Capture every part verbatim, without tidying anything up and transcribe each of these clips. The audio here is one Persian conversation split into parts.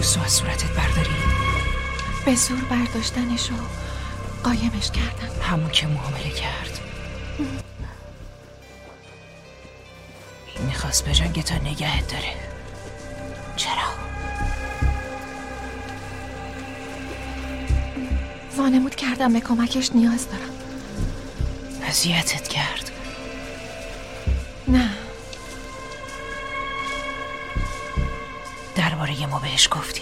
عکسو از صورتت برداری؟ به زور برداشتنشو قایمش کردم. همون که معامله کرد. میخواست به جنگ تا نگهت داره. چرا؟ وانمود کردم به کمکش نیاز دارم. اذیتت کرد؟ نه. درباره ما بهش گفتی؟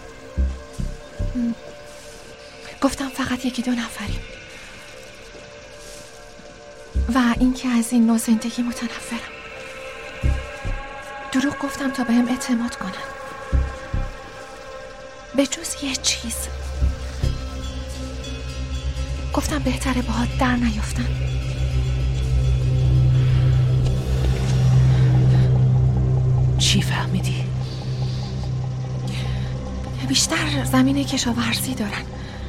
گفتم فقط یکی دو نفریم و اینکه از این نوع زندگی متنفرم. دروغ گفتم تا بهم اعتماد کنن، به جز یه چیز. گفتم بهتره باهات در نیفتن. چی فهمیدی؟ بیشتر زمین کشاورزی دارن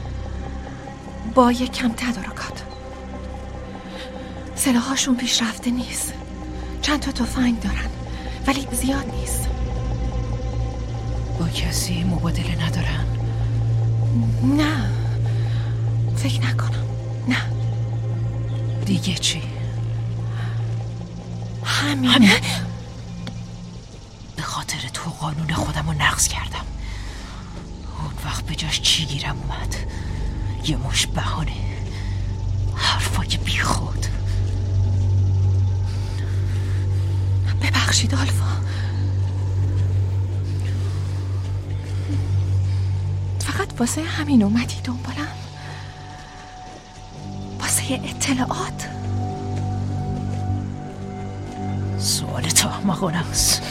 با یک کم تدارکات. سلاحاشون پیشرفته نیست. چند تا تفنگ دارن ولی زیاد نیست. با کسی مبادله ندارن؟ نه، فکر نکنم. نه. دیگه چی؟ همین. همین؟ به خاطر تو قانون خودم رو نقض کردم. اون وقت به جاش چی گیرم اومد؟ یه مش بهانه، حرفای بی خود. ببخشید آلفا، فقط واسه همین اومدی دنبالم؟ واسه اطلاعات؟ سوال تو احمقانه است.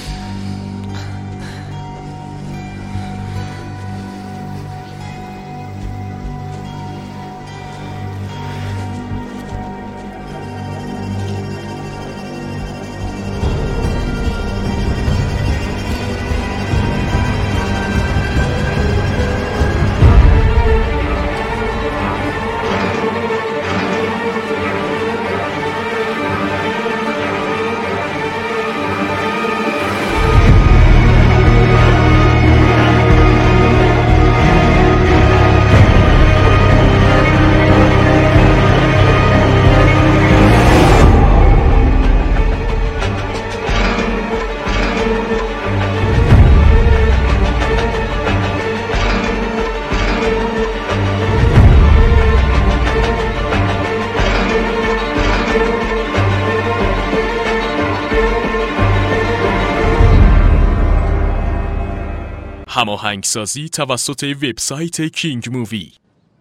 هماهنگسازی توسط وبسایت کینگ مووی.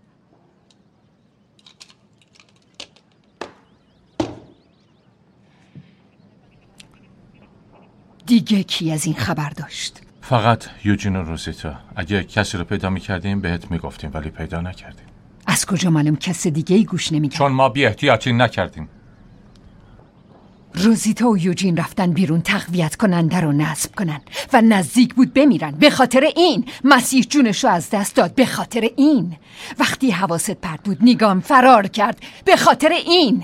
دیگه کی از این خبر داشت؟ فقط یوجین و روزیتا. اگه کسی رو پیدا میکردیم بهت میگفتیم ولی پیدا نکردیم. از کجا معلوم کس دیگه ای گوش نمیدن؟ چون ما بی احتیاطی نکردیم. روزیتا و یوجین رفتن بیرون تقویت کننده رو نصب کنن و نزدیک بود بمیرن. به خاطر این مسیح جونشو از دست داد. به خاطر این وقتی حواست پرت بود نیگام فرار کرد. به خاطر این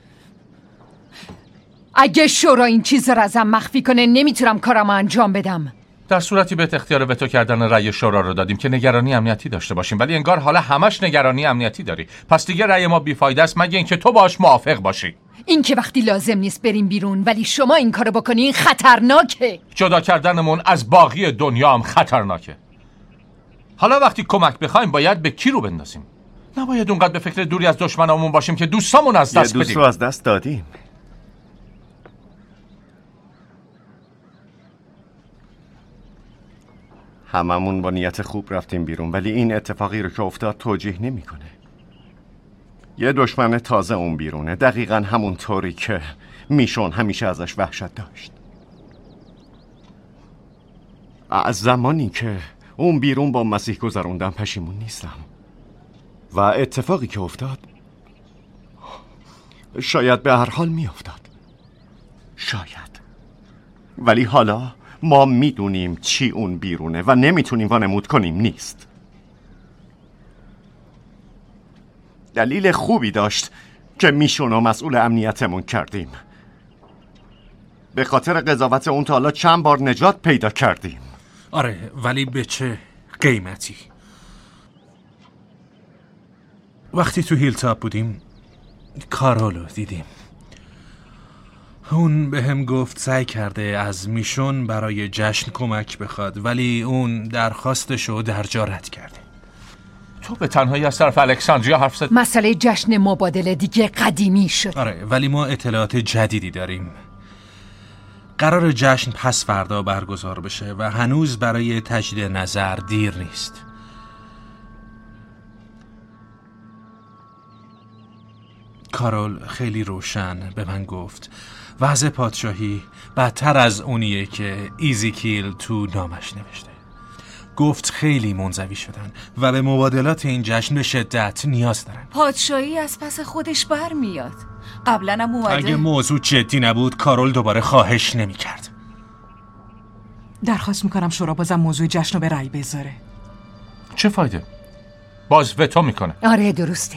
اگه شورا این چیز رو ازم مخفی کنه نمیتونم کارمو انجام بدم. در صورتی بهت اختیار وتو کردن رأی شورا رو دادیم که نگرانی امنیتی داشته باشیم، ولی انگار حالا همش نگرانی امنیتی داری. پس دیگه رأی ما بیفایده است مگه اینکه تو باش موافق باشی. این که وقتی لازم نیست بریم بیرون ولی شما این کارو بکنین خطرناکه. جدا کردنمون از باقی دنیا هم خطرناکه. حالا وقتی کمک بخوایم باید به کی رو بندازیم؟ نباید اونقدر به فکر دوری از دشمنامون باشیم که دوستامون از دست بدیم. یه دوست رو از دست دادیم. هممون با نیت خوب رفتیم بیرون ولی این اتفاقی رو که افتاد توجیه نمی‌کنه. یه دشمن تازه اون بیرونه، دقیقاً همون طوری که میشون همیشه ازش وحشت داشت. از زمانی که اون بیرون با مسیح گذروندم پشیمون نیستم و اتفاقی که افتاد شاید به هر حال میافتاد، شاید، ولی حالا ما میدونیم چی اون بیرونه و نمیتونیم وانمود کنیم نیست. دلیل خوبی داشت که میشون و مسئول امنیتمون کردیم. به خاطر قضاوت اون تا حالا چند بار نجات پیدا کردیم. آره ولی به چه؟ قیمتی. وقتی تو هیلتاپ بودیم کارولو دیدیم. اون به هم گفت سعی کرده از میشون برای جشن کمک بخواد، ولی اون درخواستشو در جا رد کرده. تو به تنهایی از طرف الکساندریا حرف زد؟ مسئله جشن مبادله دیگه قدیمی شد. آره، ولی ما اطلاعات جدیدی داریم. قرار جشن پس فردا برگزار بشه و هنوز برای تجدید نظر دیر نیست. کارول خیلی روشن به من گفت وضع پادشاهی بدتر از اونیه که ایزیکیل تو نامش نوشته. گفت خیلی منزوی شدن و به مبادلات این جشن به شدت نیاز دارن. پادشاهی از پس خودش برمیاد. قبلا هم اومده. اگه موضوع جدی نبود کارول دوباره خواهش نمی کرد. درخواست میکنم شورا بازم موضوع جشن رو به رأی بذاره. چه فایده؟ باز وتو میکنه. آره درسته.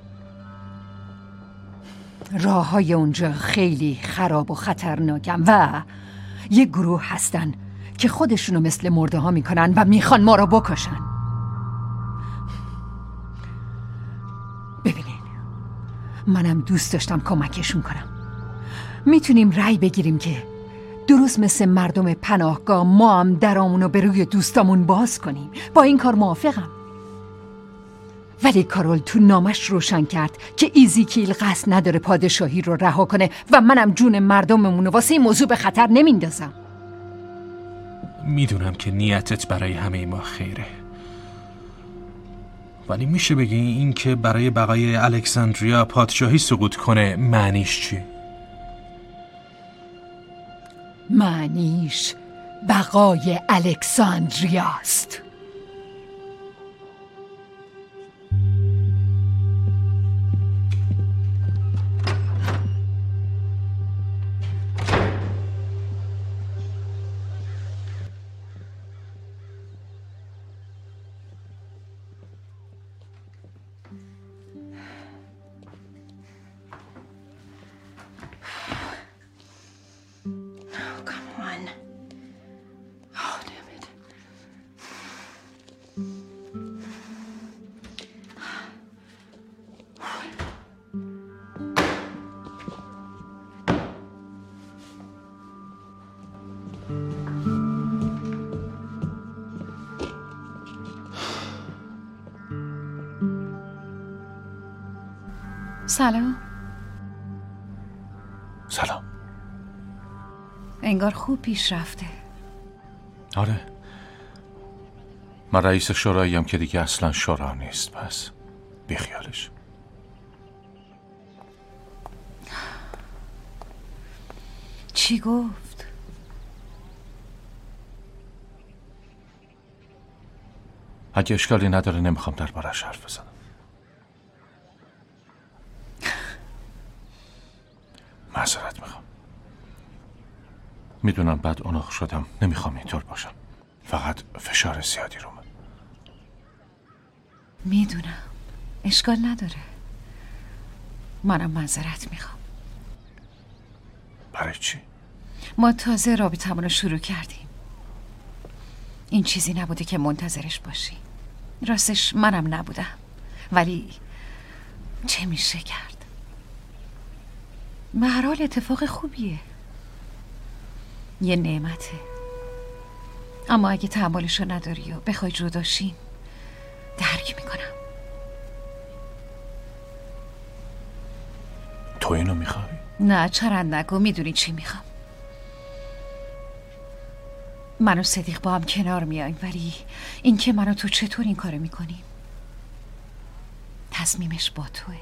راه های اونجا خیلی خراب و خطرناکن و یه گروه هستن که خودشونو مثل مرده ها میکنن و میخوان ما رو بکشن. ببینین، منم دوست داشتم کمکشون کنم. میتونیم رأی بگیریم که درست مثل مردم پناهگاه ما هم درامونو به روی دوستامون باز کنیم. با این کار موافقم. ولی کارول تو نامش روشن کرد که ایزیکیل قصد نداره پادشاهی رو رها کنه و منم جون مردممون واسه این موضوع به خطر نمیندازم. میدونم که نیتت برای همه ما خیره، ولی میشه بگی این که برای بقای الکساندریا پادشاهی سقوط کنه معنیش چی؟ معنیش بقای الکساندریاست. سلام. سلام. انگار خوب پیش رفته. آره، من رئیس شوراییم که دیگه اصلا شورا نیست، پس بیخیالش. چی گفت؟ اگه اشکالی نداره نمیخوام دربارش حرف بزنم. معذرت میخوام. میدونم بد اوناخ شدم، نمیخوام اینطور باشم. فقط فشار زیادی رومه. میدونم، اشکال نداره. منم معذرت میخوام. برای چی؟ ما تازه رابطمون رو شروع کردیم. این چیزی نبوده که منتظرش باشی. راستش منم نبودم، ولی چه میشه کرد؟ به هر حال اتفاق خوبیه، یه نعمته. اما اگه تحملشو نداری و بخوای جداشین، درک میکنم. تو اینو میخوای؟ نه چرند نگو، میدونی چی میخوام. من و صدیق با هم کنار میایم، ولی این که من و تو چطور این کارو میکنیم؟ تصمیمش با توه.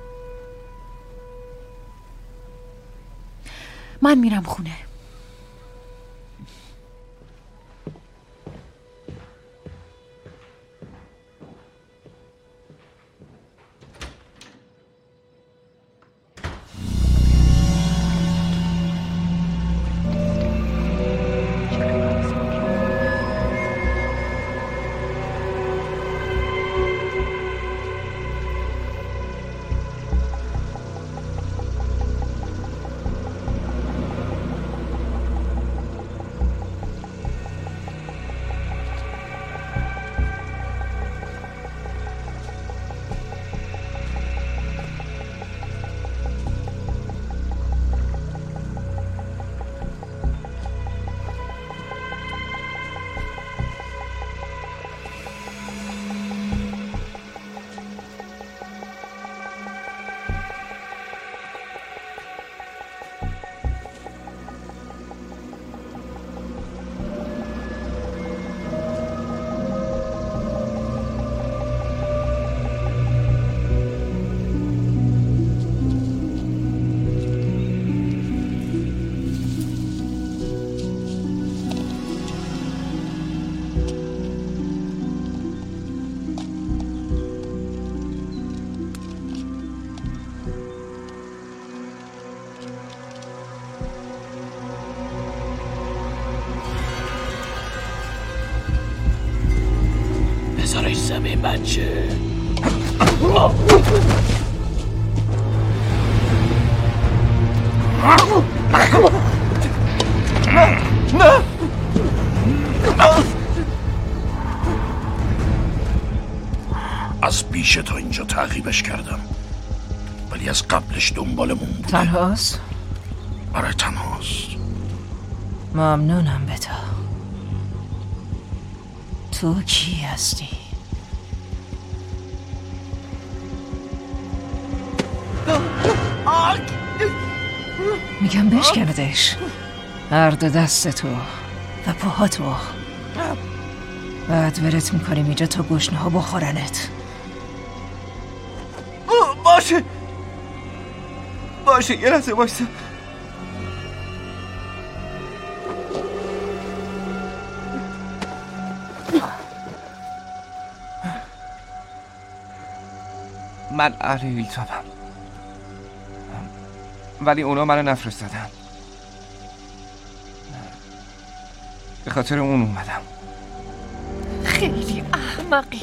من میرم خونه. بچه. نه نه از پیش تا اینجا تعقیبش کردم، ولی از قبلش دنبالمون بوده. تنهاست؟ آره تنهاست. ممنونم به تو. تو کی هستی؟ میگم بشکندش. هر دو دست تو و پاها تو. بعد ولت میکنیم اینجا تا گشنه ها بخورنت. باشه باشه یه لحظه بایسته. من اهل هیلتونم، ولی اونا منو نفرستادن. به خاطر اون اومدم. خیلی احمقی.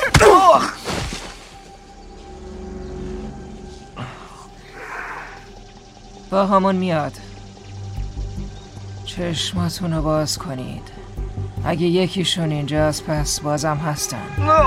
با همون میاد. چشماتونو باز کنید. اگه یکیشون اینجاست پس بازم هستن.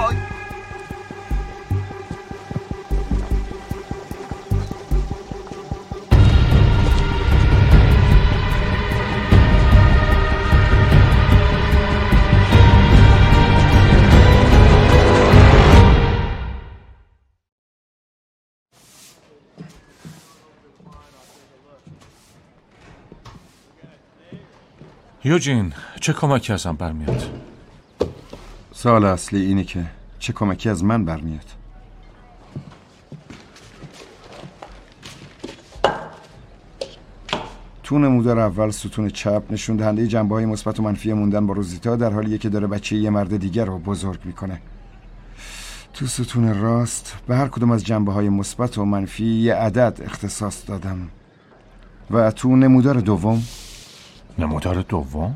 یوجین، چه کمکی ازم برمیاد؟ سوال اصلی اینه که چه کمکی از من برمیاد؟ تو نمودار اول ستون چپ نشون دهنده جنبه‌های مثبت و منفی موندن با روزیتا در حالیه که داره بچه یه مرد دیگر رو بزرگ میکنه. تو ستون راست به هر کدوم از جنبه‌های مثبت و منفی یه عدد اختصاص دادم. و تو نمودار دوم نمودار دوم؟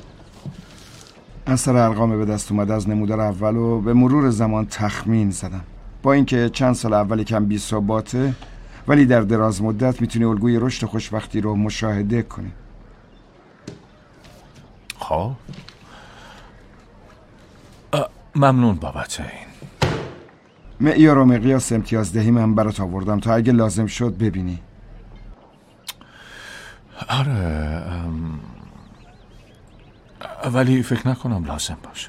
اثر ارقام به دست اومده از نمودار اول و به مرور زمان تخمین زدم. با اینکه چند سال اولی کم بی ثباته، ولی در دراز مدت میتونی الگوی رشد خوشبختی رو مشاهده کنی. خب ممنون بابت این. معیار و مقیاس امتیازدهی من برات آوردم تا اگه لازم شد ببینی. آره ام... ولی فکر نکنم لازم باشه.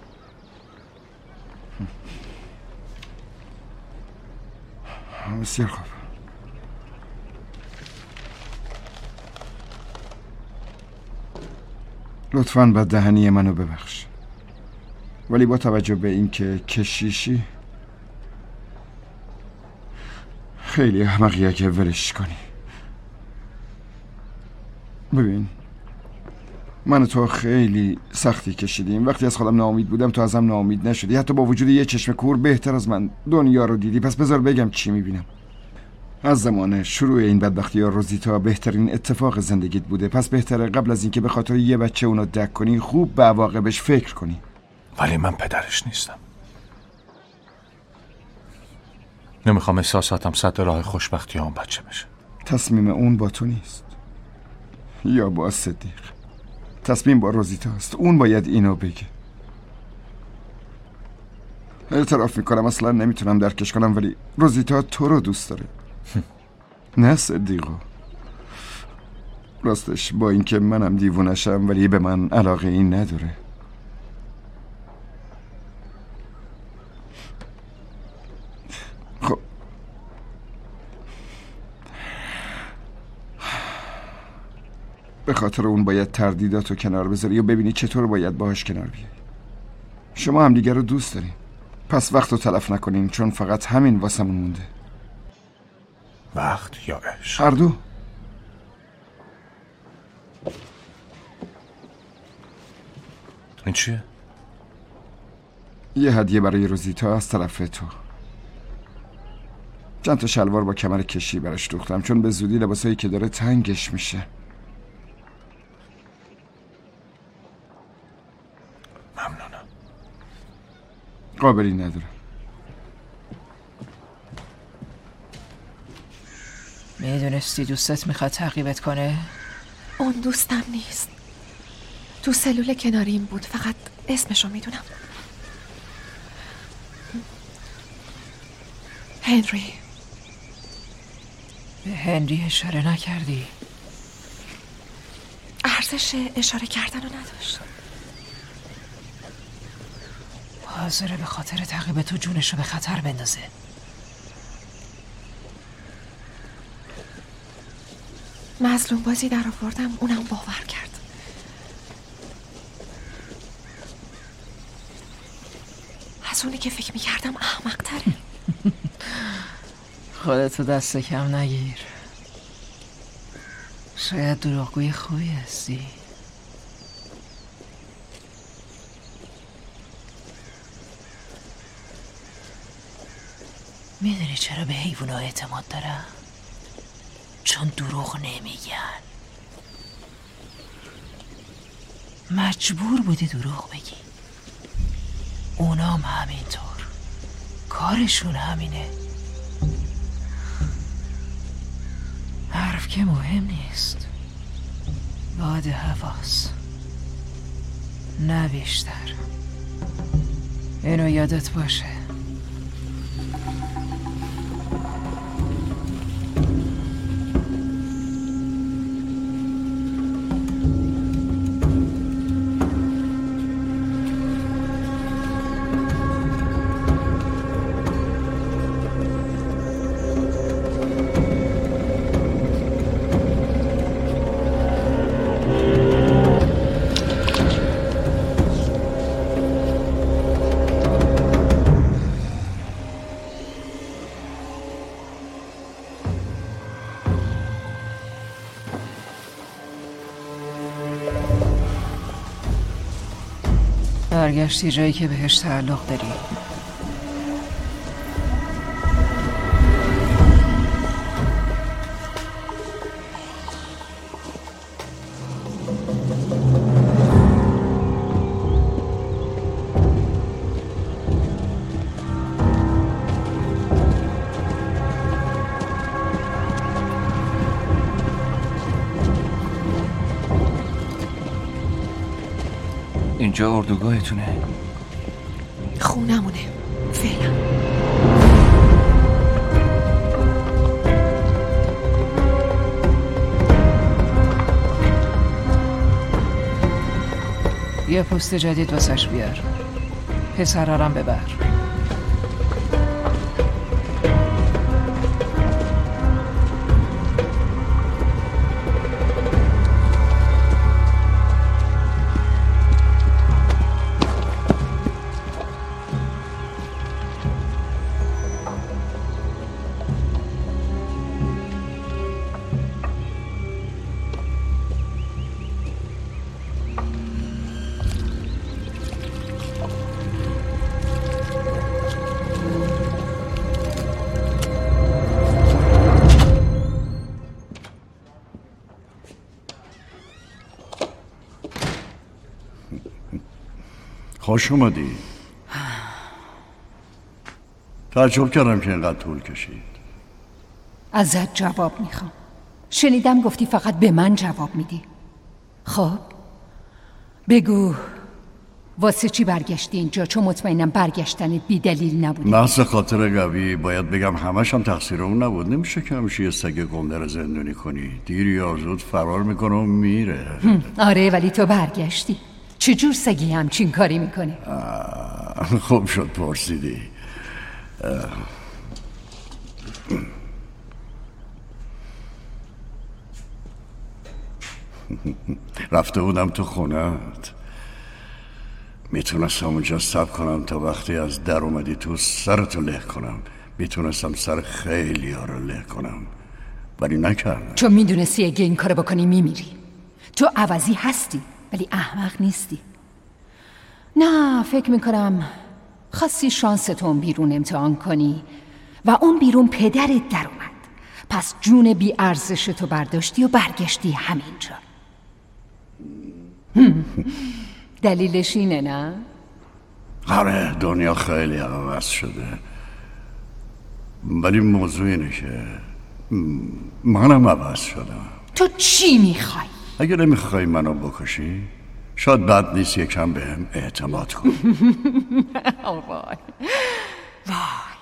بسیار خوب. لطفاً بد دهنی منو ببخش، ولی با توجه به اینکه کشیشی خیلی احمقیه که ولش کنی. ببین من و تو خیلی سختی کشیدیم. وقتی از خودم ناامید بودم تو ازم ناامید نشدی. حتی با وجود یه چشم کور بهتر از من دنیا رو دیدی. پس بذار بگم چی میبینم. از زمان شروع این بدبختی ها روزیتا بهترین اتفاق زندگیت بوده. پس بهتره قبل از اینکه به خاطر یه بچه اونو دک کنی خوب به عواقبش فکر کنی. ولی من پدرش نیستم. نمیخوام احساساتم سد راه خوشبختی اون بچه بشه. تصمیم اون با تو نیست یا با صدیق. تصمیم با روزیتا است. اون باید اینو بگه. اعتراف میکنم اصلا نمیتونم درکش کنم، ولی روزیتا تو رو دوست داره. نه صدیقو. راستش با اینکه منم دیوونشم ولی به من علاقه این نداره. خب به خاطر اون باید تردیداتو کنار بذاری و ببینی چطور باید باهاش کنار بیای. شما هم دیگر رو دوست دارین، پس وقت رو تلف نکنین، چون فقط همین واسمون مونده. وقت یا عشق؟ هر دو. این چیه؟ یه هدیه برای روزیتا از طرف تو. چند تا شلوار با کمر کشی براش دوختم، چون به زودی لباسایی که داره تنگش میشه. ممنونم. قابلی ندارم. میدونستی دوستت میخواد تعقیبت کنه؟ اون دوستم نیست. تو سلول کناریم بود، فقط اسمشو میدونم. هنری. به هنری اشاره نکردی؟ ارزش اشاره کردن رو نداشت. حاضره به خاطر تعقیب تو جونشو به خطر بندازه. مظلوم بازی در آوردم، اونم باور کرد. از اونی که فکر میکردم احمق تره. خودتو دست کم نگیر. شاید دروغگوی خوبی هستی. میدونی چرا به حیوونا اعتماد دارم؟ چون دروغ نمیگن. مجبور بودی دروغ بگی. اونام همینطور. کارشون همینه. حرف که مهم نیست. باد حواس، نه بیشتر. اینو یادت باشه. برگشتی جایی که بهش تعلق داری. اینجا اردوگاهتونه؟ خونمونه فعلا. یه پست جدید واسش بیار. پسرارم ببر. خوش اومدی. تعجب کردم که اینقدر طول کشید. ازت جواب میخوام. شنیدم گفتی فقط به من جواب میدی. خب بگو واسه چی برگشتی اینجا؟ چون مطمئنم برگشتنت بی دلیل نبود. محض خاطر قوی باید بگم همش هم تقصیر اون نبود. نمیشه که همیشه یه سگ گنده رو زندونی کنی. دیر یا زود فرار میکنه و میره. آره ولی تو برگشتی. چجور سگی همچین کاری میکنه؟ خوب شد پرسیدی. رفته بودم تو خونت، میتونستم اونجا صبر کنم تا وقتی از در اومدی تو سرتو له کنم. میتونستم سر خیلی ها رو له کنم ولی نکردم. چون میدونستی اگه این کارو بکنی میمیری. تو عوضی هستی ولی احمق نیستی. نه فکر میکنم خواستی شانستون بیرون امتحان کنی و اون بیرون پدرت در اومد. پس جون بی ارزشتو برداشتی و برگشتی همینجا. دلیلش اینه نه؟ آره دنیا خیلی عوض شده، ولی موضوع اینه که منم عوض شدم. تو چی میخوای؟ اگه نمیخوای منو بکشی شاید بد نیست یکم بهم اعتماد کن. وای وای،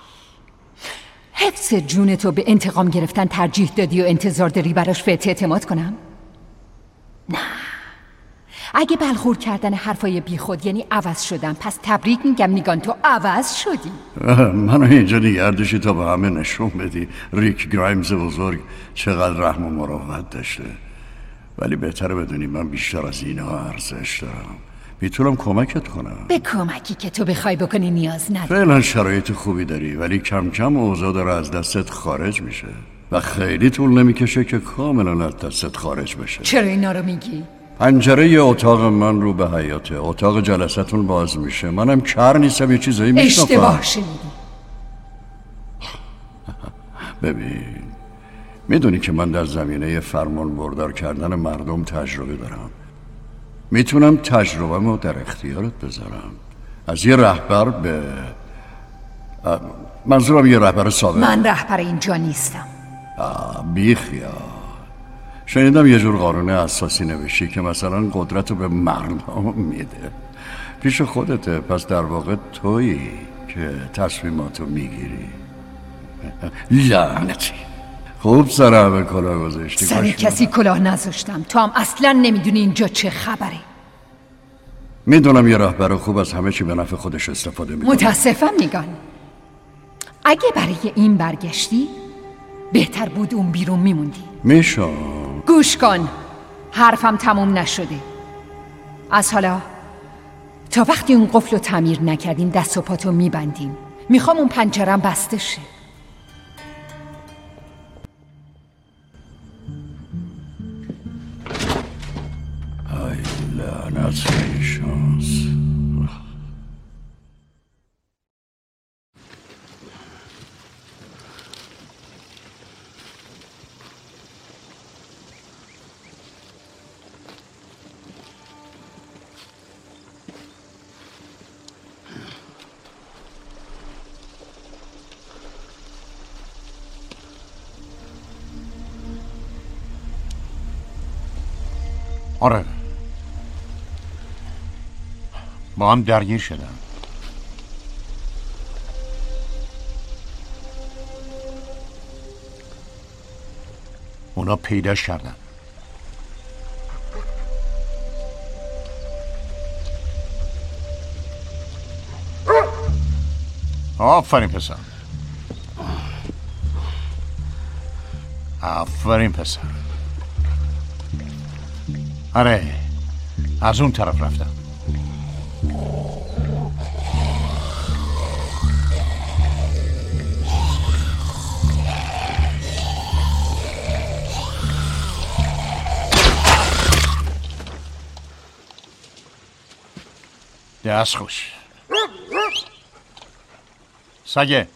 حفظ جون تو به انتقام گرفتن ترجیح دادی و انتظار داری براش بهت اعتماد کنم؟ نه، اگه بلخور کردن حرفای بیخود یعنی عوض شدم، پس تبریک میگم نیگان، تو عوض شدی. منو اینجا نگردشی تا به همه نشون بدی ریک گرایمز بزرگ چقدر رحم و مروت داشته، ولی بهتره بدونی من بیشتر از اینها ارزش دارم. میتونم کمکت کنم. به کمکی که تو بخوای بکنی نیاز نداری. فعلا شرایط خوبی داری، ولی کم کم اوضاع داره از دستت خارج میشه و خیلی طول نمیکشه که کاملا از دستت خارج بشه. چرا اینا رو میگی؟ پنجره ی اتاق من رو به حیاته، اتاق جلسه‌تون باز میشه، منم کر نیستم یه چیزایی میشنفم. اشتباه شنیدی. ببین میدونی که من در زمینه فرمان بردار کردن مردم تجربه دارم، میتونم تجربه‌مو در اختیارت بذارم. از یه رهبر به منظورم یه رهبر سابق. من رهبر اینجا نیستم. بیخیال، شنیدم یه جور قانون اساسی نوشی که مثلا قدرت رو به مردم میده، پیش خودته، پس در واقع تویی که تصمیماتو میگیری. لعنتی، خوب سر همه کلاه گذاشتی. سر کسی کلاه نذاشتم، تو هم اصلا نمیدونی اینجا چه خبره. میدونم یه رهبر خوب از همه چی به نفع خودش استفاده میکنه. متاسفم نیگان، اگه برای این برگشتی بهتر بود اون بیرون میموندی. میشم. گوش کن، حرفم تموم نشده. از حالا تا وقتی اون قفل رو تعمیر نکردیم دست و پاتو میبندیم. میخوام اون پنجرم بسته شه. ای لعنت به شانس. آره با هم درگیر شدن. اونا پیداش کردن. آفرین پسر، آفرین پسر. آره از اون طرف رفتم. دست خوش سگه.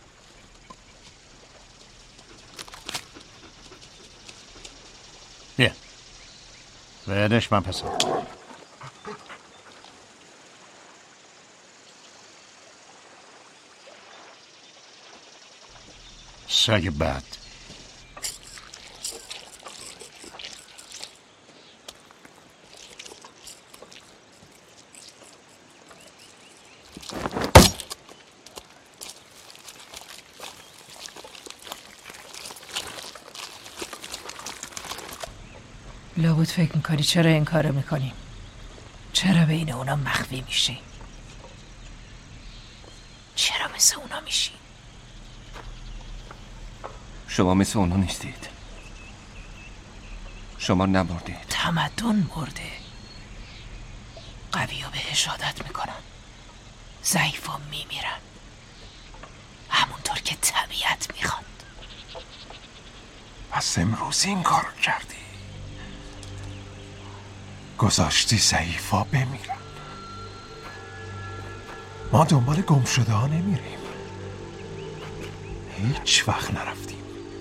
بیا بدش من پسر. سگ بد. لابد فکر میکنی چرا این کارو میکنیم؟ چرا بین اونا مخفی میشی؟ چرا مثل اونا میشی؟ شما مثل اونا نیستید. شما نمردید. تمدن مرده. قوی ها بهش عادت میکنن، ضعیف ها میمیرن همونطور که طبیعت میخواد. پس امروز این کار کردی، گذاشتی ضعیفا بمیرن. ما دنبال گم شده ها نمیریم، هیچ وقت نرفتیم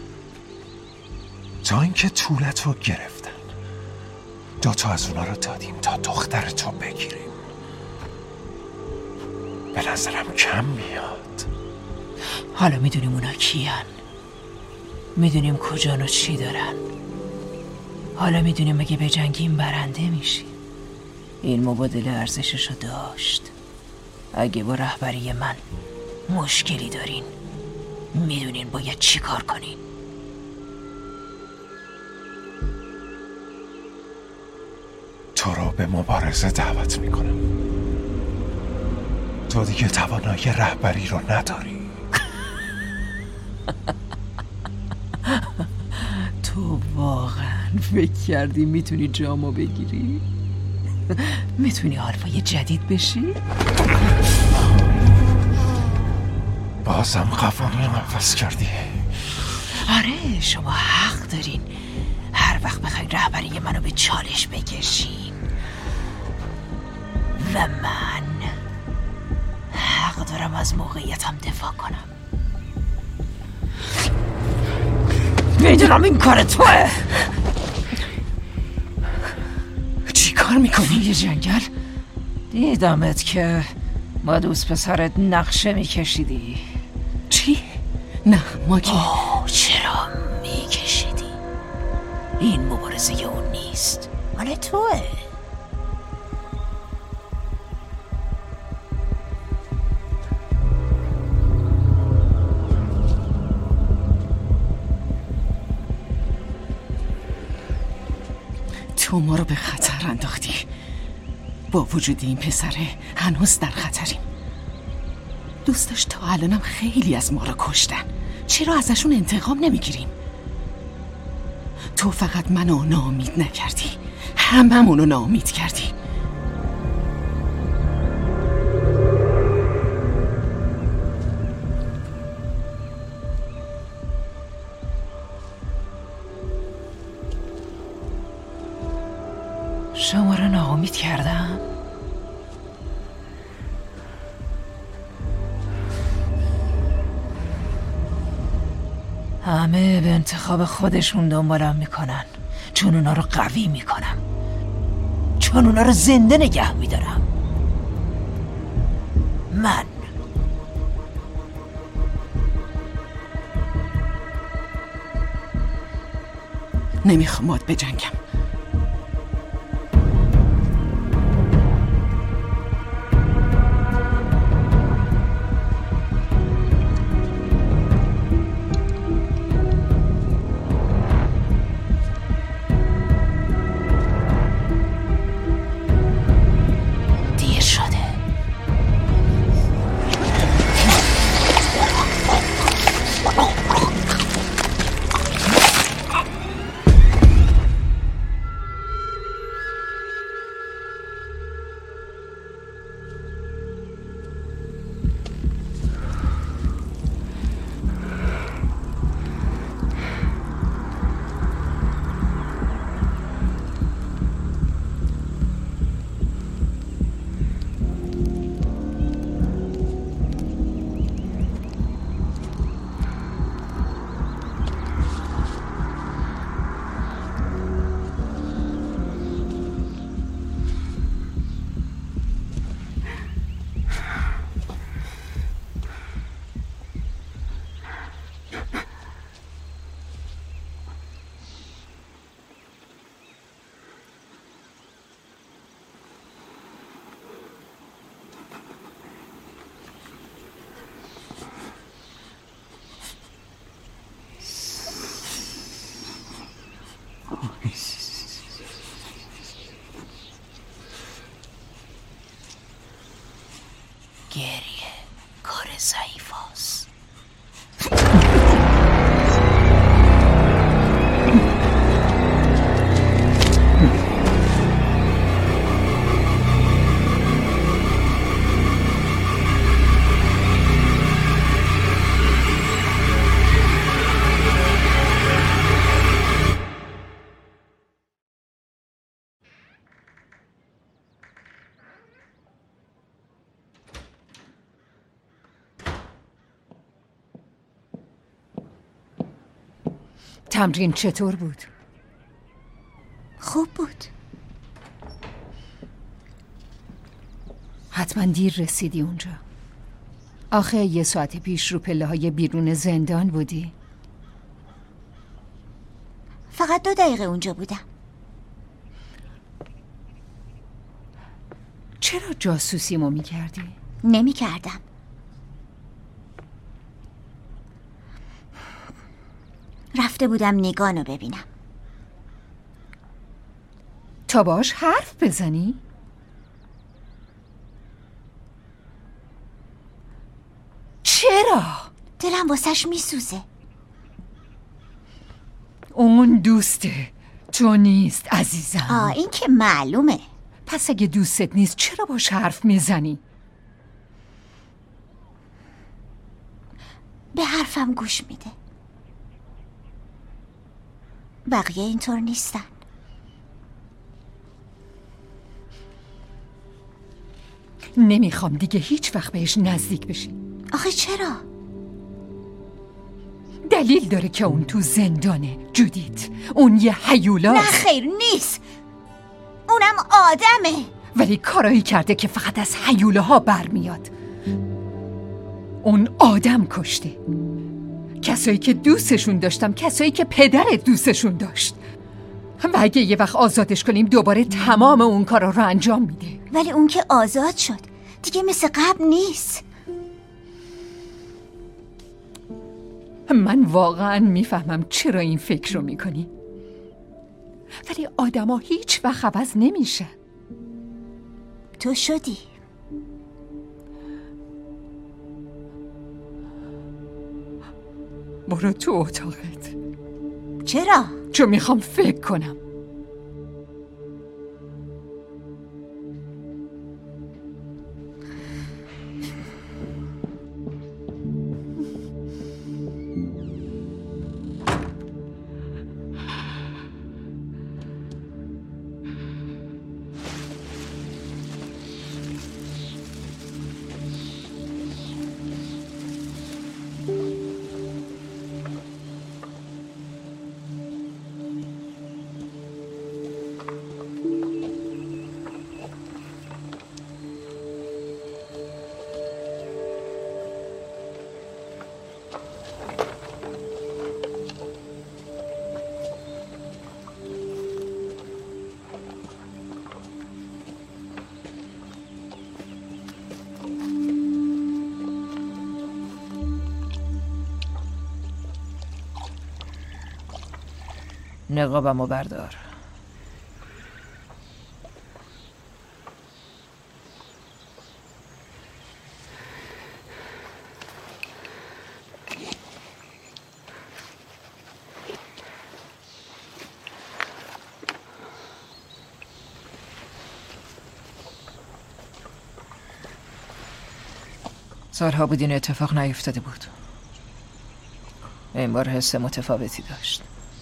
تا اینکه طولت رو گرفتن. دوتا از اونا رو دادیم تا دخترتو بگیریم. به نظرم کم میاد. حالا میدونیم اونا کیان، میدونیم کجان و چی دارن. حالا میدونیم اگه به جنگیم برنده میشیم. این مبادله ارزششو داشت. اگه با رهبری من مشکلی دارین میدونین باید چی کار کنین. تو رو به مبارزه دعوت میکنم. تو دیگه توانایی رهبری رو نداری. تو واقعا فکر کردی میتونی جامو بگیری؟ میتونی حرفای جدید بشی؟ بازم قوانین عوض کردی. آره شما حق دارین هر وقت بخواین رهبری منو به چالش بکشین و من حق دارم از موقعیتم دفاع کنم. میدونم این کار توه. چی کار میکنی؟ یه جنگل دیدمت که با دوست پسرت نقشه میکشیدی. چی؟ نه ما که اوه چرا میکشیدی؟ این مبارزه اون نیست، مال توه. تو ما رو به خطر انداختی. با وجود این پسره هنوز در خطریم. دوستش تا الانم خیلی از ما رو کشتن. چرا ازشون انتقام نمیگیریم؟ تو فقط منو ناامید نکردی، هممونو ناامید کردی. شما رو ناامید کردم؟ همه به انتخاب خودشون دنبالم میکنن، چون اونا رو قوی میکنم، چون اونا رو زنده نگه میدارم. من نمیخوام باهات بجنگم. گریه کار ضعیف هست. تمرین چطور بود؟ خوب بود. حتما دیر رسیدی اونجا. آخه یه ساعت پیش رو پله های بیرون زندان بودی؟ فقط دو دقیقه اونجا بودم. چرا جاسوسیمو میکردی؟ نمیکردم. رفته بودم نیگانو ببینم. تا باش حرف بزنی؟ چرا؟ دلم واسش میسوزه. اون دوسته، تو نیست عزیزم. آه این که معلومه. پس اگه دوستت نیست چرا باش حرف میزنی؟ به حرفم گوش میده. بقیه اینطور نیستن. نمیخوام دیگه هیچ وقت بهش نزدیک بشی. آخه چرا؟ دلیل داره که اون تو زندانه جودیت. اون یه هیولاست. نه خیر نیست. اونم آدمه. ولی کارایی کرده که فقط از هیوله ها برمیاد. اون آدم کشته. کسایی که دوستشون داشتم، کسایی که پدرت دوستشون داشت. و اگه یه وقت آزادش کنیم دوباره تمام اون کارا رو انجام میده. ولی اون که آزاد شد دیگه مثل قبل نیست. من واقعا میفهمم چرا این فکر رو میکنی، ولی آدم ها هیچ وقت عوض نمیشه. تو شدی. برو تو اتاقت. چرا؟ چون میخوام فکر کنم. نقابمو بردار. سالها بود این اتفاق نیفتاده بود. این بار حس متفاوتی داشت.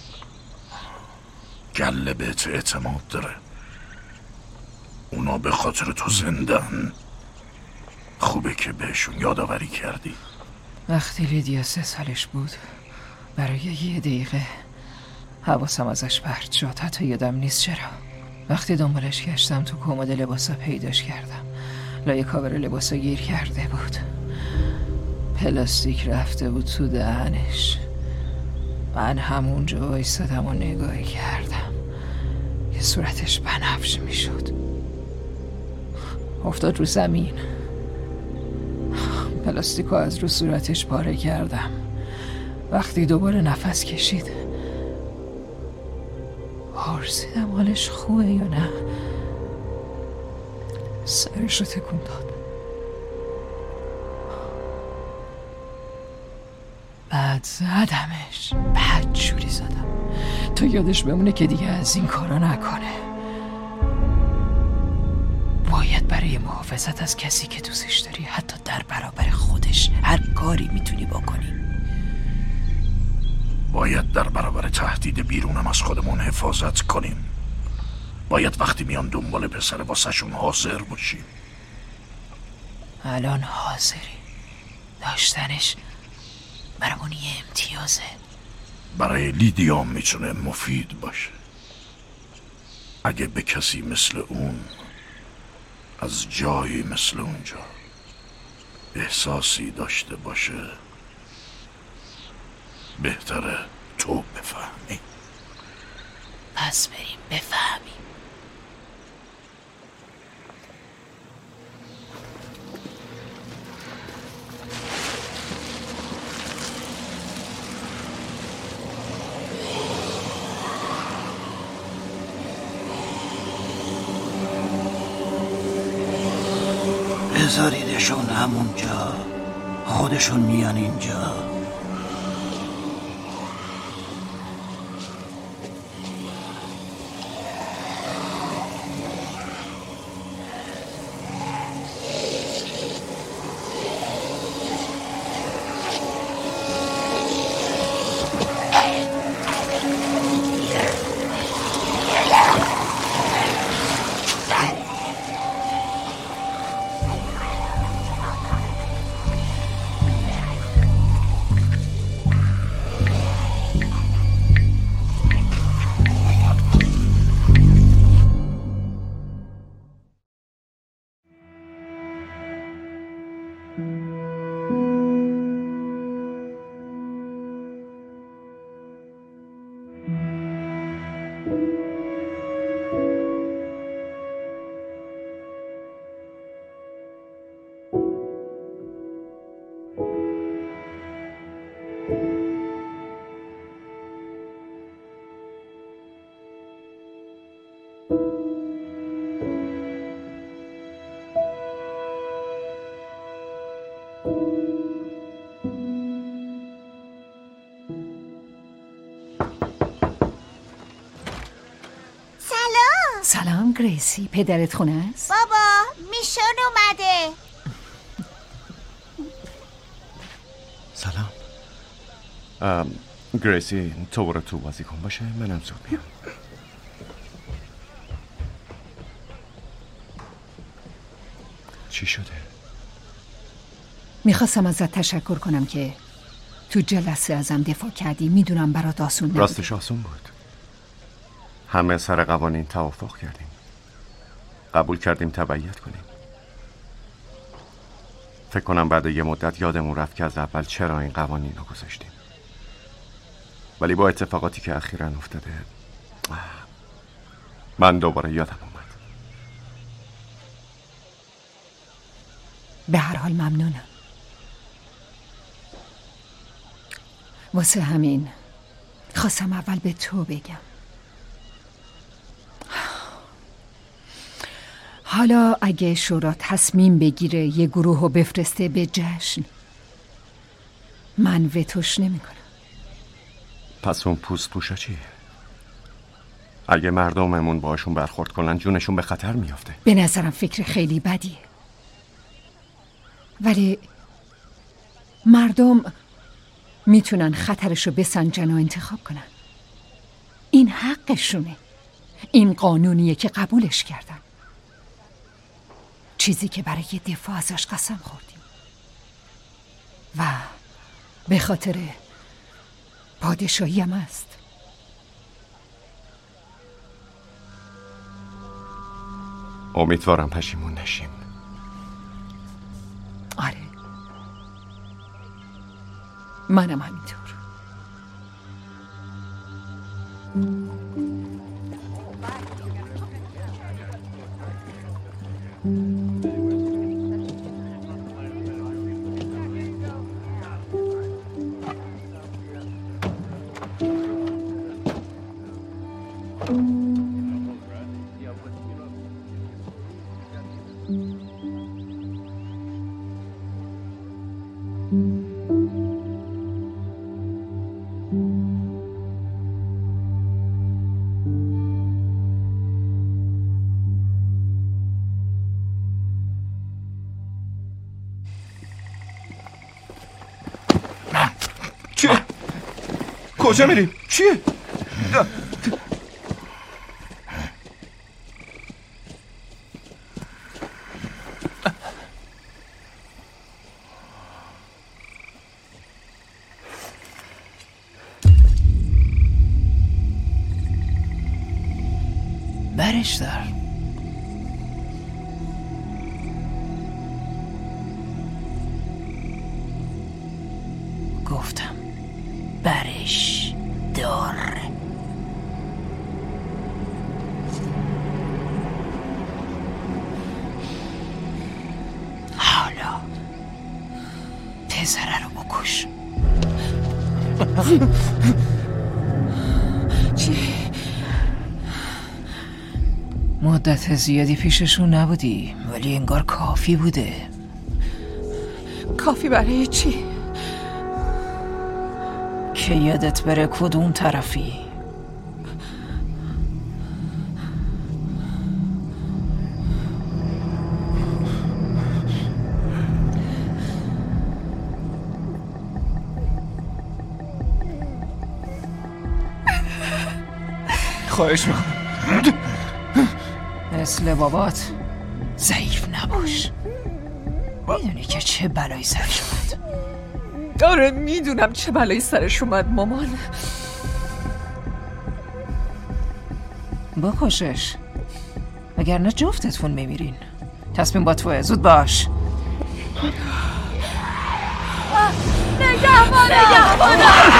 گله بهت اعتماد داره. اونا به خاطر تو زندن. خوبه که بهشون یادآوری کردی. وقتی لیدیا سه سالش بود برای یه دقیقه حواسم ازش پرت شد. حتی یادم نیست چرا. وقتی دنبالش گشتم تو کمد لباسا پیداش کردم. لای کاور لباسا گیر کرده بود. پلاستیک رفته بود تو دهنش. من همونجا وایسادم و نگاهی کردم که صورتش بنفش میشد. افتاد رو زمین. پلاستیکو از رو صورتش پاره کردم. وقتی دوباره نفس کشید پرسیدم حالش خوبه یا نه. سرش رو تکون داد. بعد زدمش. بعد جوری زدم تا یادش بمونه که دیگه از این کارا نکنه. باید برای محافظت از کسی که دوستش داری حتی در برابر خودش هر کاری میتونی بکنی. باید در برابر تهدید بیرونم از خودمون حفاظت کنیم. باید وقتی میان دنبال پسر واسهشون حاضر باشیم. الان حاضری. داشتنش برامون یه امتیازه. برای لیدیا میتونه مفید باشه. اگه به کسی مثل اون از جایی مثل اونجا احساسی داشته باشه بهتره تو بفهمی. پس بریم بفهمیم. بذاریدشون همونجا، خودشون میان اینجا. سلام گریسی، پدرت خونه است؟ بابا میشون اومده. سلام. ام، گریسی تو برو تو بازی کن باشه، منم زود میام. چی شده؟ میخواستم ازت تشکر کنم که تو جلسه ازم دفاع کردی. میدونم برات آسون نبوده. راستش آسون بود. همه سر قوانین توافق کردیم، قبول کردیم تبعیت کنیم. فکر کنم بعد یه مدت یادمون رفت که از اول چرا این قوانین رو گذاشتیم. ولی با اتفاقاتی که اخیراً افتاده من دوباره یادم اومد. به هر حال ممنونم. واسه همین خواستم اول به تو بگم. حالا اگه شورا تصمیم بگیره یه گروه رو بفرسته به جشن، من وتوش نمی کنم. پس اون پوست پوشا چیه؟ اگه مردممون باشون برخورد کنن جونشون به خطر میافته. به نظرم فکر خیلی بدیه، ولی مردم میتونن خطرشو بسنجن و انتخاب کنن. این حقشونه. این قانونیه که قبولش کردن، چیزی که برای دفاع ازش قسم خوردیم و به خاطر پادشاهی هم است. امیدوارم پشیمون نشیم. آره، منم همینطور. چیه؟ کجا میریم؟ چیه؟ برش دار. نباش. چی؟ مدت زیادی پیششون نبودی ولی انگار کافی بوده. کافی برای چی؟ که یادت بره کدوم طرفی. خواهش میکنم مثل بابات ضعیف نباش. میدونی که چه بلایی سرش اومد. آره میدونم چه بلایی سرش اومد مامان. بکشش وگرنه جفتتون میمیرین. تصمیم با توه. زود باش. نگهبان نگهبان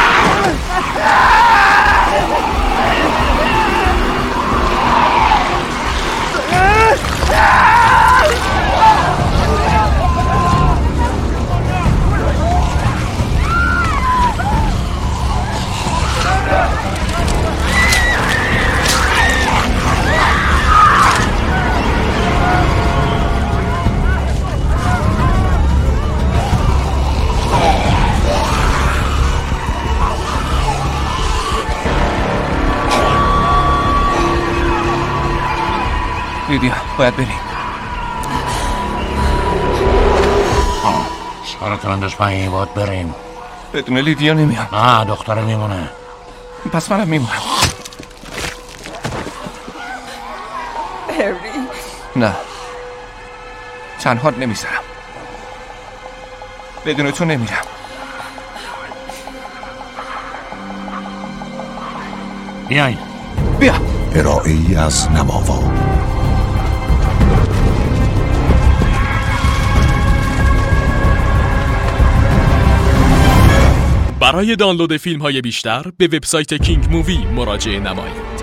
لیدیا باید بریم. سرت اندش پایین باید بریم. بدون لیدیا نمیام. نه دختره میمونه. پس منم میمونم. هری نه تنها نمیذارم. بدون تو نمیرم. بیاین. بیا. ارائه‌ای از نماوا. برای دانلود فیلم های بیشتر به وبسایت کینگ مووی مراجعه نمایید.